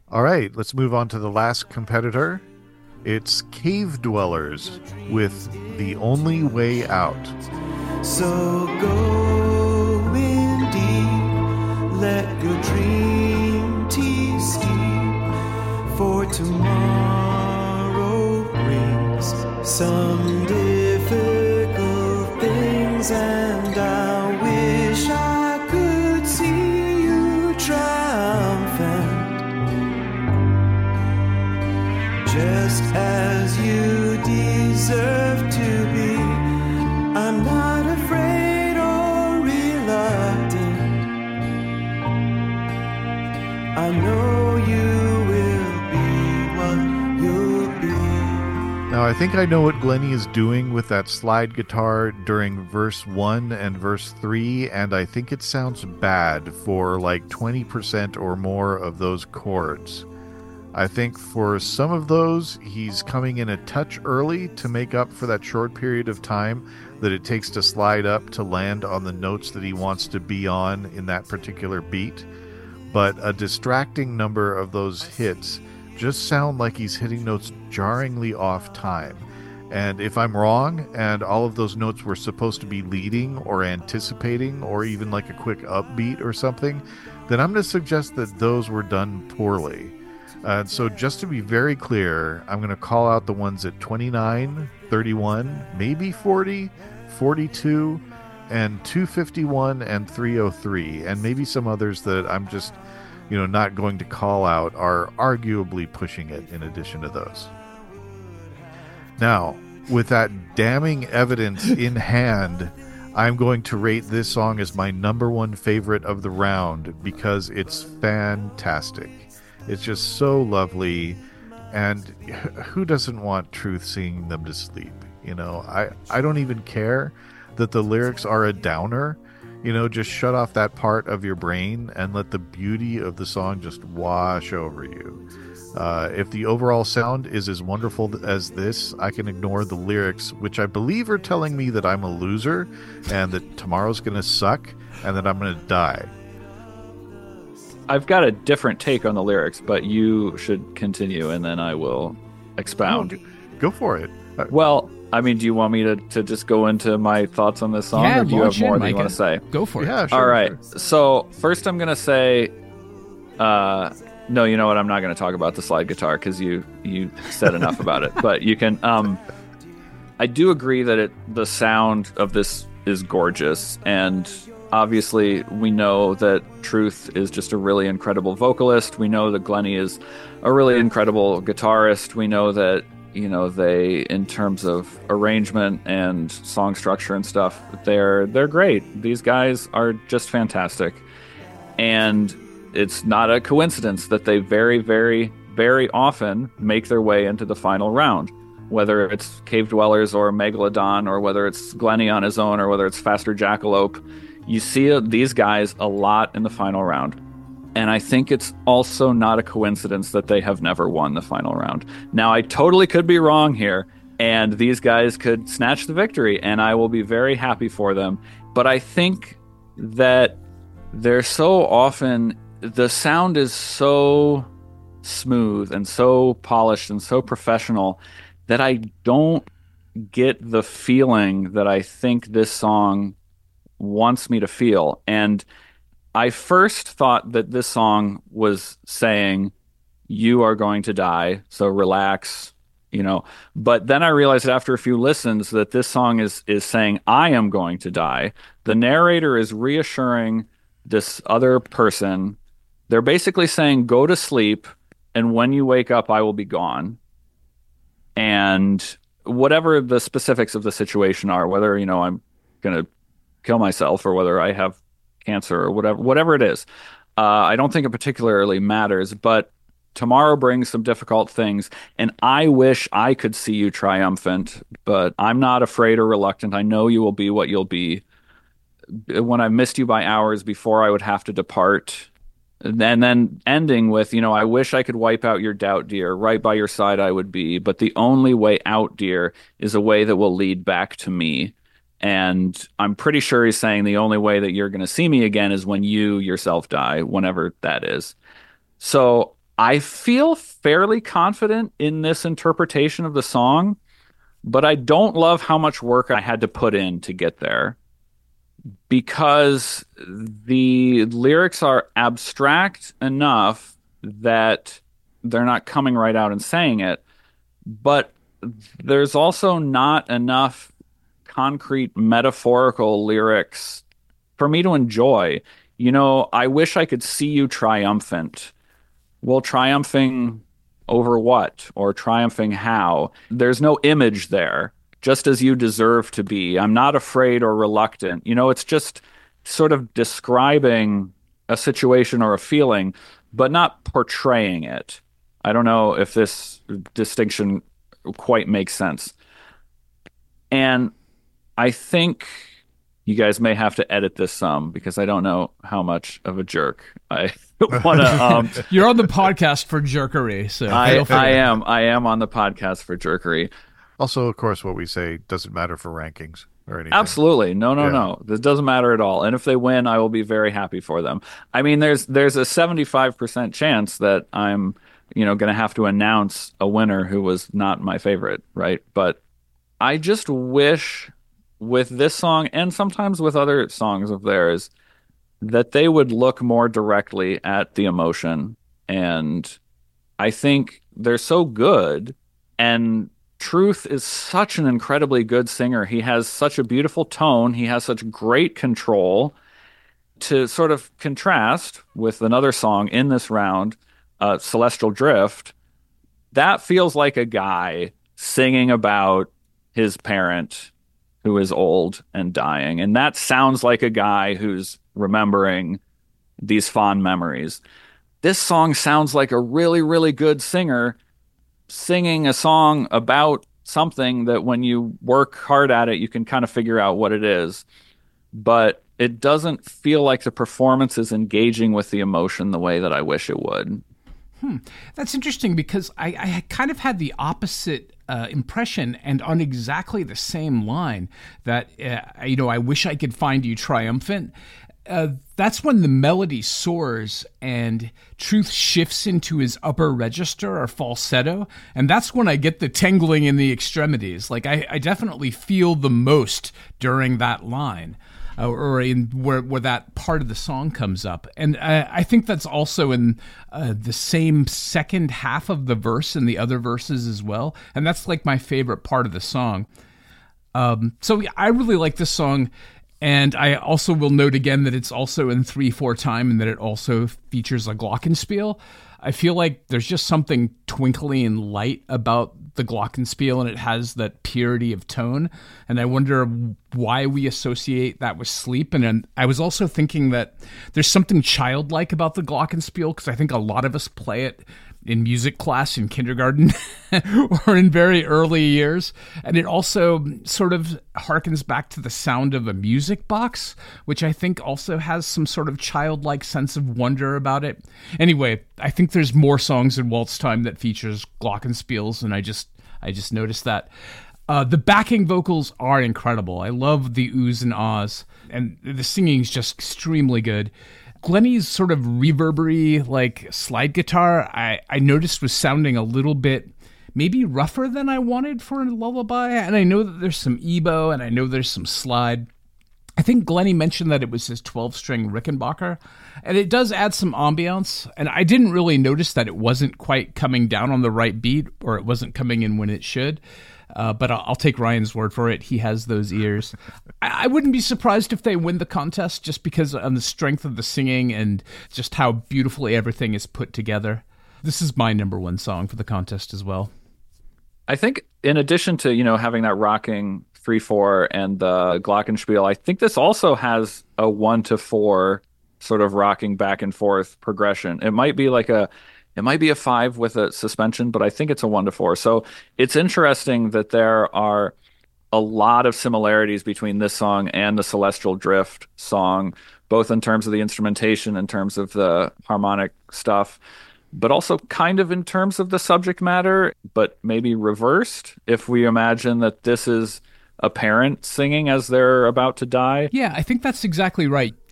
All right, let's move on to the last competitor. It's Cave Dwellers with The Only Way Out. So go in deep, let your dream tea steep, for tomorrow brings some difficult things, and I wish I could see you triumphant, just as you deserve to be. I'm not afraid or reluctant. I know you will be what you'll be. Now, I think I know what Glennie is doing with that slide guitar during verse 1 and verse 3, and I think it sounds bad for like 20% or more of those chords. I think for some of those, he's coming in a touch early to make up for that short period of time that it takes to slide up to land on the notes that he wants to be on in that particular beat. But a distracting number of those hits just sound like he's hitting notes jarringly off time. And if I'm wrong, and all of those notes were supposed to be leading or anticipating or even like a quick upbeat or something, then I'm going to suggest that those were done poorly. So just to be very clear, I'm going to call out the ones at 29, 31, maybe 40, 42, and 251 and 303, and maybe some others that I'm just, not going to call out are arguably pushing it in addition to those. Now, with that damning evidence in hand, I'm going to rate this song as my number one favorite of the round because it's fantastic. It's just so lovely, and who doesn't want Truth singing them to sleep? I don't even care that the lyrics are a downer. Just shut off that part of your brain and let the beauty of the song just wash over you. If the overall sound is as wonderful as this, I can ignore the lyrics, which I believe are telling me that I'm a loser and that tomorrow's going to suck and that I'm going to die. I've got a different take on the lyrics, but you should continue, and then I will expound. Oh, go for it. Well, do you want me to just go into my thoughts on this song, or do you have more that you want to say? Go for it. Yeah, sure. All right. Sure. So first I'm going to say, no, you know what? I'm not going to talk about the slide guitar because you said enough about it. But you can. I do agree that the sound of this is gorgeous, and obviously, we know that Truth is just a really incredible vocalist. We know that Glennie is a really incredible guitarist. We know that, they, in terms of arrangement and song structure and stuff, they're great. These guys are just fantastic. And it's not a coincidence that they very, very, very often make their way into the final round. Whether it's Cave Dwellers or Megalodon, or whether it's Glennie on his own, or whether it's Faster Jackalope, you see these guys a lot in the final round. And I think it's also not a coincidence that they have never won the final round. Now, I totally could be wrong here, and these guys could snatch the victory, and I will be very happy for them. But I think that they're so often, the sound is so smooth and so polished and so professional that I don't get the feeling that I think this song wants me to feel. And I first thought that this song was saying, you are going to die, so relax, But then I realized after a few listens that this song is saying, I am going to die. The narrator is reassuring this other person. They're basically saying, go to sleep, and when you wake up, I will be gone. And whatever the specifics of the situation are, whether, I'm going to kill myself or whether I have cancer or whatever it is, I don't think it particularly matters, but tomorrow brings some difficult things, and I wish I could see you triumphant, but I'm not afraid or reluctant. I know you will be what you'll be. When I missed you by hours before I would have to depart. And then ending with, I wish I could wipe out your doubt, dear. Right by your side I would be, but the only way out, dear, is a way that will lead back to me. And I'm pretty sure he's saying the only way that you're going to see me again is when you yourself die, whenever that is. So I feel fairly confident in this interpretation of the song, but I don't love how much work I had to put in to get there because the lyrics are abstract enough that they're not coming right out and saying it, but there's also not enough concrete metaphorical lyrics for me to enjoy. I wish I could see you triumphant. Well, triumphing over what? Or triumphing how? There's no image there, just as you deserve to be. I'm not afraid or reluctant. It's just sort of describing a situation or a feeling, but not portraying it. I don't know if this distinction quite makes sense. And I think you guys may have to edit this some because I don't know how much of a jerk I want to. You're on the podcast for jerkery, so I am on the podcast for jerkery. Also, of course, what we say doesn't matter for rankings or anything. Absolutely, no. This doesn't matter at all. And if they win, I will be very happy for them. I mean, there's a 75% chance that I'm going to have to announce a winner who was not my favorite, right? But I just wish with this song and sometimes with other songs of theirs that they would look more directly at the emotion. And I think they're so good. And Truth is such an incredibly good singer. He has such a beautiful tone. He has such great control. To sort of contrast with another song in this round, Celestial Drift, that feels like a guy singing about his parent who is old and dying. And that sounds like a guy who's remembering these fond memories. This song sounds like a really, really good singer singing a song about something that when you work hard at it, you can kind of figure out what it is. But it doesn't feel like the performance is engaging with the emotion the way that I wish it would. That's interesting because I kind of had the opposite impression, and on exactly the same line that, I wish I could find you triumphant. That's when the melody soars and Truth shifts into his upper register or falsetto, and that's when I get the tingling in the extremities. Like I definitely feel the most during that line. Or in where that part of the song comes up. And I think that's also in the same second half of the verse and the other verses as well. And that's like my favorite part of the song. So I really like this song. And I also will note again that it's also in 3/4 time and that it also features a glockenspiel. I feel like there's just something twinkly and light about the glockenspiel, and it has that purity of tone. And I wonder why we associate that with sleep. And I was also thinking that there's something childlike about the glockenspiel, because I think a lot of us play it in music class in kindergarten or in very early years. And it also sort of harkens back to the sound of a music box, which I think also has some sort of childlike sense of wonder about it. Anyway, I think there's more songs in Waltz Time that features glockenspiels, and I just noticed that. The backing vocals are incredible. I love the oohs and ahs, and the singing is just extremely good. Glennie's sort of reverbery, like slide guitar, I noticed was sounding a little bit maybe rougher than I wanted for a lullaby. And I know that there's some ebow and I know there's some slide. I think Glennie mentioned that it was his 12-string Rickenbacker, and it does add some ambiance. And I didn't really notice that it wasn't quite coming down on the right beat, or it wasn't coming in when it should. But I'll take Ryan's word for it. He has those ears. I wouldn't be surprised if they win the contest, just because on the strength of the singing and just how beautifully everything is put together. This is my number one song for the contest as well. I think in addition to, having that rocking 3/4 and the glockenspiel, I think this also has a 1-4 sort of rocking back and forth progression. It might be a 5 with a suspension, but I think it's a 1-4. So it's interesting that there are a lot of similarities between this song and the Celestial Drift song, both in terms of the instrumentation, in terms of the harmonic stuff, but also kind of in terms of the subject matter, but maybe reversed if we imagine that this is a parent singing as they're about to die. Yeah, I think that's exactly right.